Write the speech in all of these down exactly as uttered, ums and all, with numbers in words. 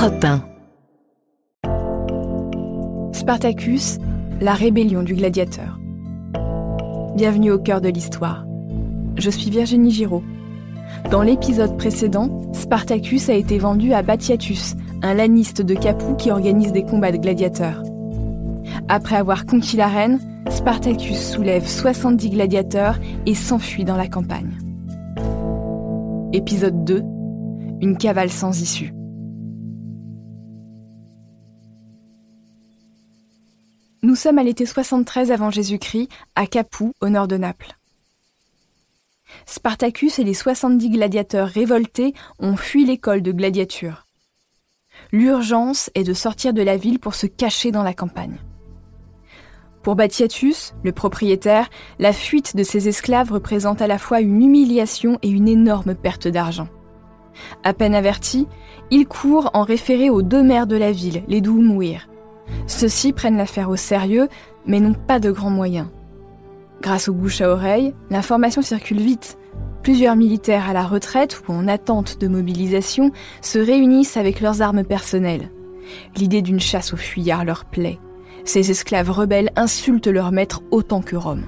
Europe un. Spartacus, la rébellion du gladiateur. Bienvenue au cœur de l'histoire. Je suis Virginie Giraud. Dans l'épisode précédent, Spartacus a été vendu à Batiatus, un laniste de Capoue qui organise des combats de gladiateurs. Après avoir conquis l'arène, Spartacus soulève soixante-dix gladiateurs et s'enfuit dans la campagne. Épisode deux. Une cavale sans issue. Nous sommes à l'été soixante-treize avant Jésus-Christ, à Capoue, au nord de Naples. Spartacus et les soixante-dix gladiateurs révoltés ont fui l'école de gladiature. L'urgence est de sortir de la ville pour se cacher dans la campagne. Pour Batiatus, le propriétaire, la fuite de ses esclaves représente à la fois une humiliation et une énorme perte d'argent. À peine averti, il court en référé aux deux maires de la ville, les Doumouyres. Ceux-ci prennent l'affaire au sérieux, mais n'ont pas de grands moyens. Grâce au bouche à oreille, l'information circule vite. Plusieurs militaires à la retraite ou en attente de mobilisation se réunissent avec leurs armes personnelles. L'idée d'une chasse aux fuyards leur plaît. Ces esclaves rebelles insultent leur maître autant que Rome.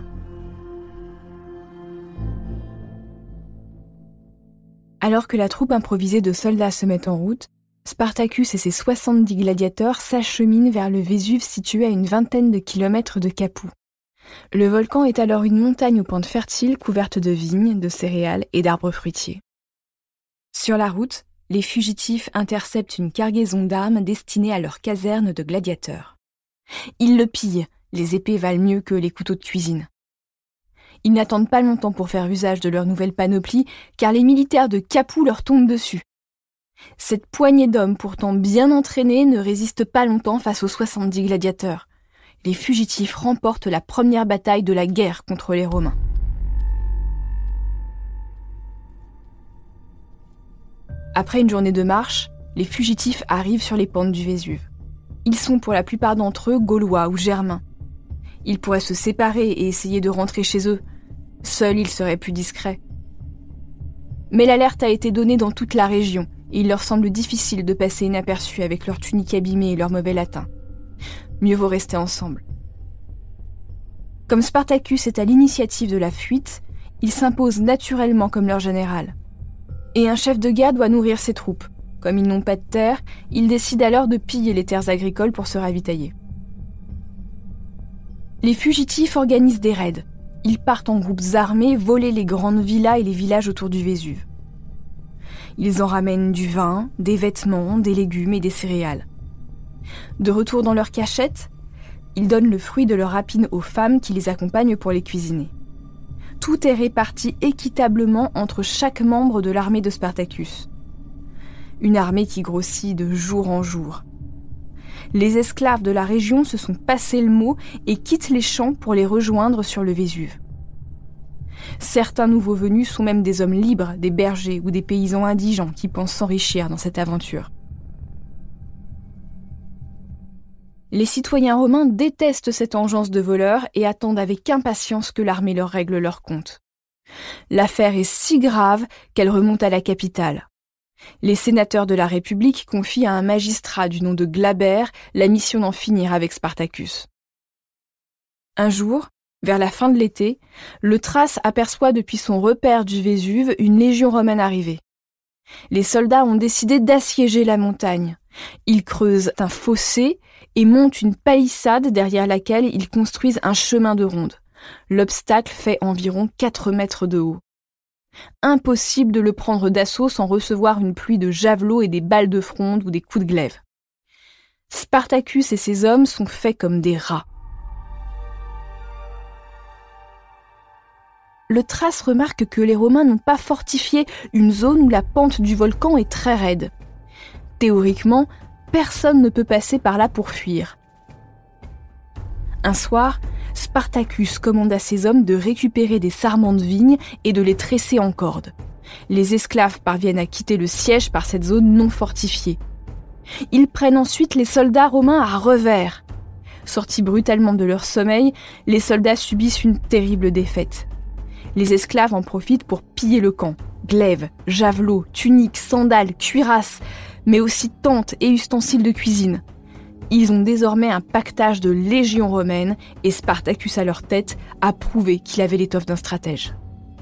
Alors que la troupe improvisée de soldats se met en route, Spartacus et ses soixante-dix gladiateurs s'acheminent vers le Vésuve situé à une vingtaine de kilomètres de Capoue. Le volcan est alors une montagne aux pentes fertiles couverte de vignes, de céréales et d'arbres fruitiers. Sur la route, les fugitifs interceptent une cargaison d'armes destinée à leur caserne de gladiateurs. Ils le pillent, les épées valent mieux que les couteaux de cuisine. Ils n'attendent pas longtemps pour faire usage de leur nouvelle panoplie, car les militaires de Capoue leur tombent dessus. Cette poignée d'hommes pourtant bien entraînés ne résiste pas longtemps face aux soixante-dix gladiateurs. Les fugitifs remportent la première bataille de la guerre contre les Romains. Après une journée de marche, les fugitifs arrivent sur les pentes du Vésuve. Ils sont pour la plupart d'entre eux gaulois ou germains. Ils pourraient se séparer et essayer de rentrer chez eux. Seuls, ils seraient plus discrets. Mais l'alerte a été donnée dans toute la région et il leur semble difficile de passer inaperçus avec leurs tuniques abîmées et leurs mauvais latins. Mieux vaut rester ensemble. Comme Spartacus est à l'initiative de la fuite, il s'impose naturellement comme leur général. Et un chef de guerre doit nourrir ses troupes. Comme ils n'ont pas de terre, il décide alors de piller les terres agricoles pour se ravitailler. Les fugitifs organisent des raids. Ils partent en groupes armés voler les grandes villas et les villages autour du Vésuve. Ils en ramènent du vin, des vêtements, des légumes et des céréales. De retour dans leur cachette, ils donnent le fruit de leur rapine aux femmes qui les accompagnent pour les cuisiner. Tout est réparti équitablement entre chaque membre de l'armée de Spartacus. Une armée qui grossit de jour en jour. Les esclaves de la région se sont passés le mot et quittent les champs pour les rejoindre sur le Vésuve. Certains nouveaux venus sont même des hommes libres, des bergers ou des paysans indigents qui pensent s'enrichir dans cette aventure. Les citoyens romains détestent cette engeance de voleurs et attendent avec impatience que l'armée leur règle leur compte. L'affaire est si grave qu'elle remonte à la capitale. Les sénateurs de la République confient à un magistrat du nom de Glaber la mission d'en finir avec Spartacus. Un jour, vers la fin de l'été, le Thrace aperçoit depuis son repère du Vésuve une légion romaine arrivée. Les soldats ont décidé d'assiéger la montagne. Ils creusent un fossé et montent une palissade derrière laquelle ils construisent un chemin de ronde. L'obstacle fait environ quatre mètres de haut. Impossible de le prendre d'assaut sans recevoir une pluie de javelots et des balles de fronde ou des coups de glaive. Spartacus et ses hommes sont faits comme des rats. Le Thrace remarque que les Romains n'ont pas fortifié une zone où la pente du volcan est très raide. Théoriquement, personne ne peut passer par là pour fuir. Un soir, Spartacus commande à ses hommes de récupérer des sarments de vigne et de les tresser en corde. Les esclaves parviennent à quitter le siège par cette zone non fortifiée. Ils prennent ensuite les soldats romains à revers. Sortis brutalement de leur sommeil, les soldats subissent une terrible défaite. Les esclaves en profitent pour piller le camp. Glaives, javelots, tuniques, sandales, cuirasses, mais aussi tentes et ustensiles de cuisine. Ils ont désormais un pactage de légions romaines et Spartacus à leur tête a prouvé qu'il avait l'étoffe d'un stratège.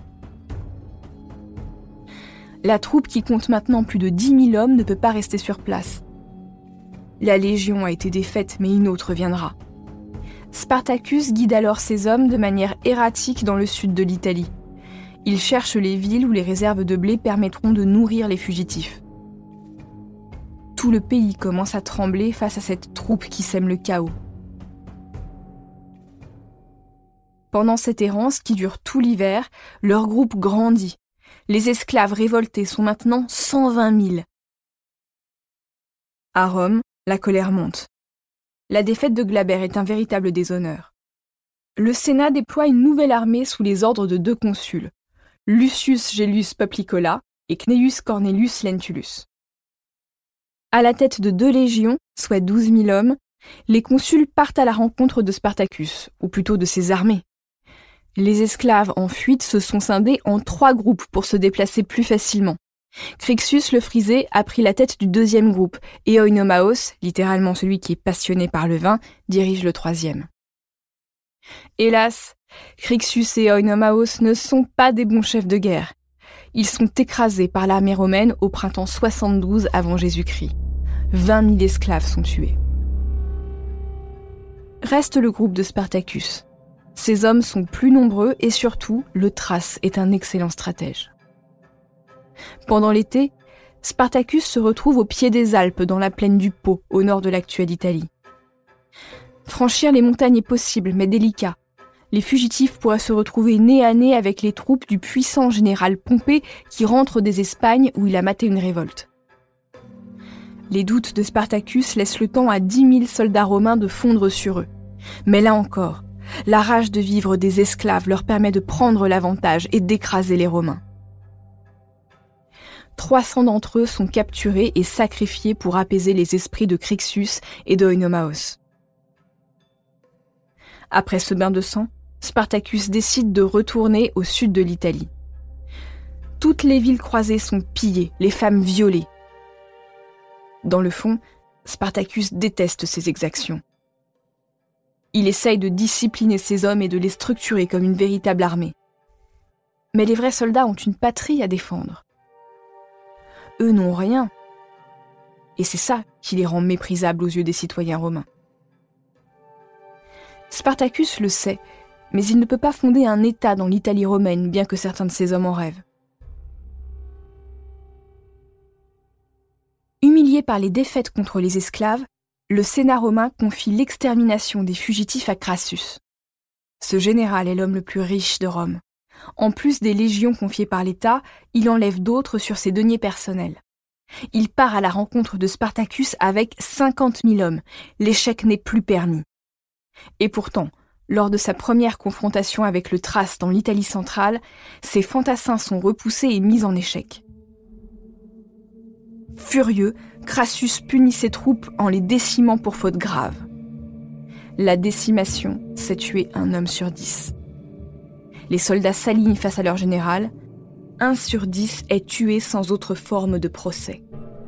La troupe qui compte maintenant plus de dix mille hommes ne peut pas rester sur place. La légion a été défaite, mais une autre viendra. Spartacus guide alors ses hommes de manière erratique dans le sud de l'Italie. Il cherche les villes où les réserves de blé permettront de nourrir les fugitifs. Tout le pays commence à trembler face à cette troupe qui sème le chaos. Pendant cette errance qui dure tout l'hiver, leur groupe grandit. Les esclaves révoltés sont maintenant cent vingt mille. À Rome, la colère monte. La défaite de Glaber est un véritable déshonneur. Le Sénat déploie une nouvelle armée sous les ordres de deux consuls, Lucius Gellius Poplicola et Cneius Cornelius Lentulus. À la tête de deux légions, soit douze mille hommes, les consuls partent à la rencontre de Spartacus, ou plutôt de ses armées. Les esclaves en fuite se sont scindés en trois groupes pour se déplacer plus facilement. Crixus le Frisé a pris la tête du deuxième groupe et Oinomaos, littéralement celui qui est passionné par le vin, dirige le troisième. Hélas, Crixus et Oinomaos ne sont pas des bons chefs de guerre. Ils sont écrasés par l'armée romaine au printemps soixante-douze avant Jésus-Christ. vingt mille esclaves sont tués. Reste le groupe de Spartacus. Ces hommes sont plus nombreux et surtout, le Thrace est un excellent stratège. Pendant l'été, Spartacus se retrouve au pied des Alpes, dans la plaine du Pô, au nord de l'actuelle Italie. Franchir les montagnes est possible, mais délicat. Les fugitifs pourraient se retrouver nez à nez avec les troupes du puissant général Pompée qui rentre des Espagnes où il a maté une révolte. Les doutes de Spartacus laissent le temps à dix mille soldats romains de fondre sur eux. Mais là encore, la rage de vivre des esclaves leur permet de prendre l'avantage et d'écraser les Romains. trois cents d'entre eux sont capturés et sacrifiés pour apaiser les esprits de Crixus et de Oinomaos. Après ce bain de sang, Spartacus décide de retourner au sud de l'Italie. Toutes les villes croisées sont pillées, les femmes violées. Dans le fond, Spartacus déteste ces exactions. Il essaye de discipliner ses hommes et de les structurer comme une véritable armée. Mais les vrais soldats ont une patrie à défendre. Eux n'ont rien. Et c'est ça qui les rend méprisables aux yeux des citoyens romains. Spartacus le sait, mais il ne peut pas fonder un État dans l'Italie romaine, bien que certains de ses hommes en rêvent. Humilié par les défaites contre les esclaves, le Sénat romain confie l'extermination des fugitifs à Crassus. Ce général est l'homme le plus riche de Rome. En plus des légions confiées par l'État, il enlève d'autres sur ses deniers personnels. Il part à la rencontre de Spartacus avec cinquante mille hommes. L'échec n'est plus permis. Et pourtant, lors de sa première confrontation avec le Thrace dans l'Italie centrale, ses fantassins sont repoussés et mis en échec. Furieux, Crassus punit ses troupes en les décimant pour faute grave. La décimation, c'est tuer un homme sur dix. Les soldats s'alignent face à leur général. Un sur dix est tué sans autre forme de procès.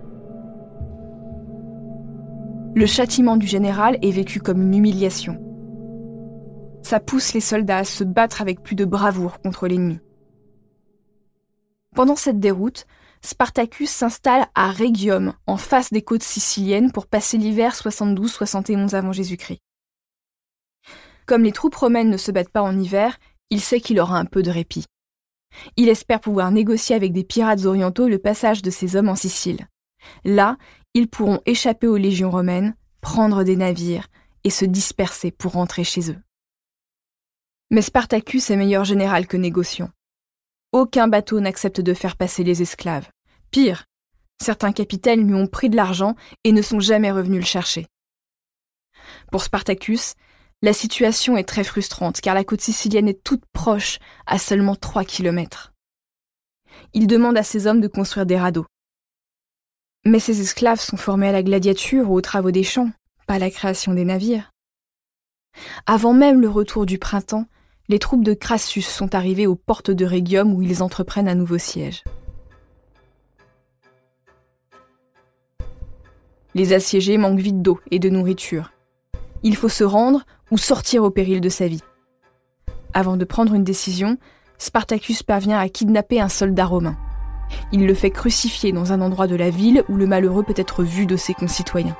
Le châtiment du général est vécu comme une humiliation. Ça pousse les soldats à se battre avec plus de bravoure contre l'ennemi. Pendant cette déroute, Spartacus s'installe à Rhegium, en face des côtes siciliennes, pour passer l'hiver soixante-douze soixante et onze avant Jésus-Christ. Comme les troupes romaines ne se battent pas en hiver, il sait qu'il aura un peu de répit. Il espère pouvoir négocier avec des pirates orientaux le passage de ses hommes en Sicile. Là, ils pourront échapper aux légions romaines, prendre des navires et se disperser pour rentrer chez eux. Mais Spartacus est meilleur général que négociant. Aucun bateau n'accepte de faire passer les esclaves. Pire, certains capitaines lui ont pris de l'argent et ne sont jamais revenus le chercher. Pour Spartacus, la situation est très frustrante car la côte sicilienne est toute proche, à seulement trois kilomètres. Il demande à ses hommes de construire des radeaux. Mais ces esclaves sont formés à la gladiature ou aux travaux des champs, pas à la création des navires. Avant même le retour du printemps, les troupes de Crassus sont arrivées aux portes de Rhegium où ils entreprennent un nouveau siège. Les assiégés manquent vite d'eau et de nourriture. Il faut se rendre ou sortir au péril de sa vie. Avant de prendre une décision, Spartacus parvient à kidnapper un soldat romain. Il le fait crucifier dans un endroit de la ville où le malheureux peut être vu de ses concitoyens.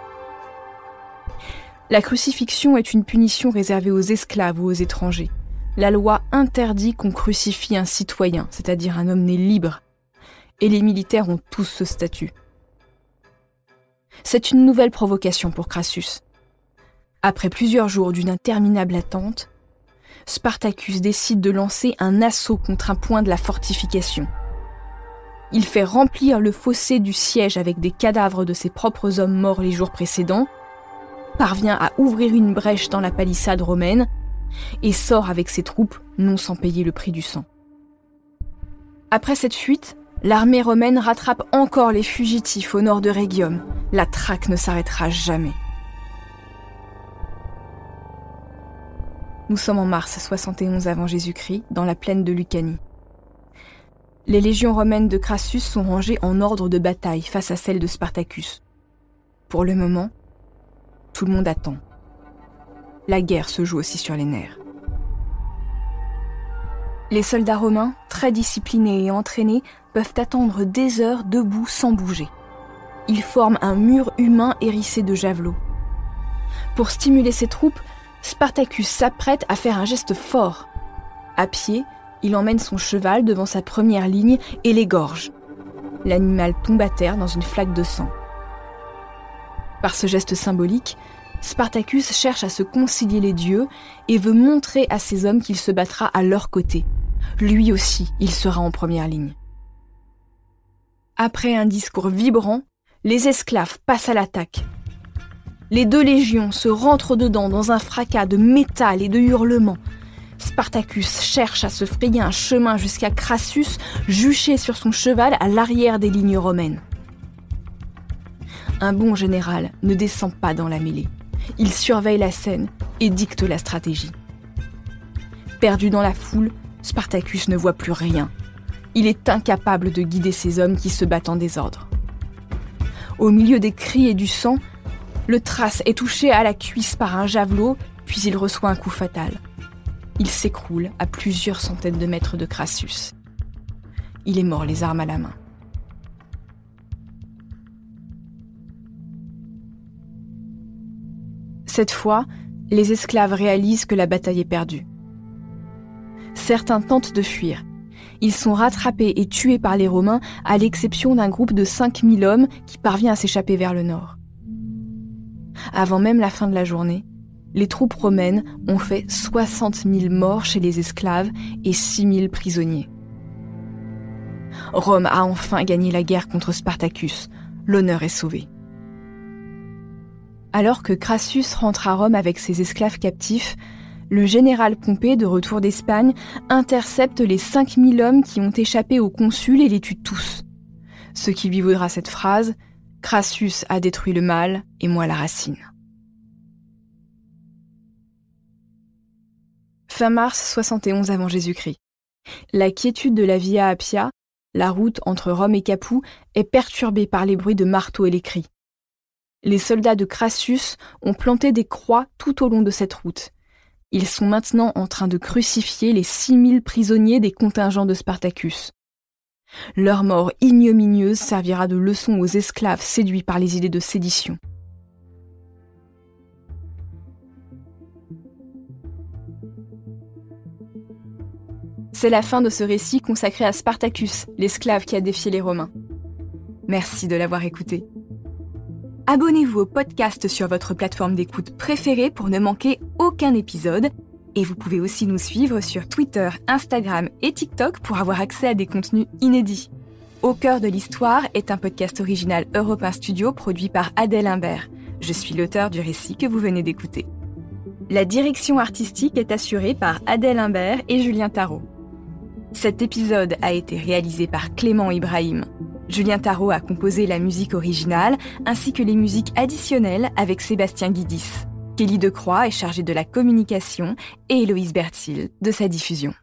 La crucifixion est une punition réservée aux esclaves ou aux étrangers. La loi interdit qu'on crucifie un citoyen, c'est-à-dire un homme né libre. Et les militaires ont tous ce statut. C'est une nouvelle provocation pour Crassus. Après plusieurs jours d'une interminable attente, Spartacus décide de lancer un assaut contre un point de la fortification. Il fait remplir le fossé du siège avec des cadavres de ses propres hommes morts les jours précédents, parvient à ouvrir une brèche dans la palissade romaine et sort avec ses troupes, non sans payer le prix du sang. Après cette fuite, l'armée romaine rattrape encore les fugitifs au nord de Rhegium. La traque ne s'arrêtera jamais. Nous sommes en mars soixante et onze avant Jésus-Christ, dans la plaine de Lucanie. Les légions romaines de Crassus sont rangées en ordre de bataille face à celles de Spartacus. Pour le moment, tout le monde attend. La guerre se joue aussi sur les nerfs. Les soldats romains, très disciplinés et entraînés, peuvent attendre des heures debout sans bouger. Ils forment un mur humain hérissé de javelots. Pour stimuler ses troupes, Spartacus s'apprête à faire un geste fort. À pied, il emmène son cheval devant sa première ligne et l'égorge. L'animal tombe à terre dans une flaque de sang. Par ce geste symbolique, Spartacus cherche à se concilier les dieux et veut montrer à ses hommes qu'il se battra à leur côté. Lui aussi, il sera en première ligne. Après un discours vibrant, les esclaves passent à l'attaque. Les deux légions se rentrent dedans dans un fracas de métal et de hurlements. Spartacus cherche à se frayer un chemin jusqu'à Crassus, juché sur son cheval à l'arrière des lignes romaines. Un bon général ne descend pas dans la mêlée. Il surveille la scène et dicte la stratégie. Perdu dans la foule, Spartacus ne voit plus rien. Il est incapable de guider ses hommes qui se battent en désordre. Au milieu des cris et du sang, le Thrace est touché à la cuisse par un javelot, puis il reçoit un coup fatal. Il s'écroule à plusieurs centaines de mètres de Crassus. Il est mort les armes à la main. Cette fois, les esclaves réalisent que la bataille est perdue. Certains tentent de fuir. Ils sont rattrapés et tués par les Romains, à l'exception d'un groupe de cinq mille hommes qui parvient à s'échapper vers le nord. Avant même la fin de la journée, les troupes romaines ont fait soixante mille morts chez les esclaves et six mille prisonniers. Rome a enfin gagné la guerre contre Spartacus. L'honneur est sauvé. Alors que Crassus rentre à Rome avec ses esclaves captifs, le général Pompée, de retour d'Espagne, intercepte les cinq mille hommes qui ont échappé au consul et les tue tous. Ce qui lui vaudra cette phrase « Crassus a détruit le mal et moi la racine ». Fin mars soixante et onze avant Jésus-Christ. La quiétude de la Via Appia, la route entre Rome et Capoue, est perturbée par les bruits de marteaux et les cris. Les soldats de Crassus ont planté des croix tout au long de cette route. Ils sont maintenant en train de crucifier les six mille prisonniers des contingents de Spartacus. Leur mort ignominieuse servira de leçon aux esclaves séduits par les idées de sédition. C'est la fin de ce récit consacré à Spartacus, l'esclave qui a défié les Romains. Merci de l'avoir écouté. Abonnez-vous au podcast sur votre plateforme d'écoute préférée pour ne manquer aucun épisode. Et vous pouvez aussi nous suivre sur Twitter, Instagram et TikTok pour avoir accès à des contenus inédits. Au cœur de l'histoire est un podcast original Europe un Studio produit par Adèle Imbert. Je suis l'auteur du récit que vous venez d'écouter. La direction artistique est assurée par Adèle Imbert et Julien Tarot. Cet épisode a été réalisé par Clément Ibrahim. Julien Tarot a composé la musique originale ainsi que les musiques additionnelles avec Sébastien Guidis. Kelly Decroix est chargée de la communication et Héloïse Bertil de sa diffusion.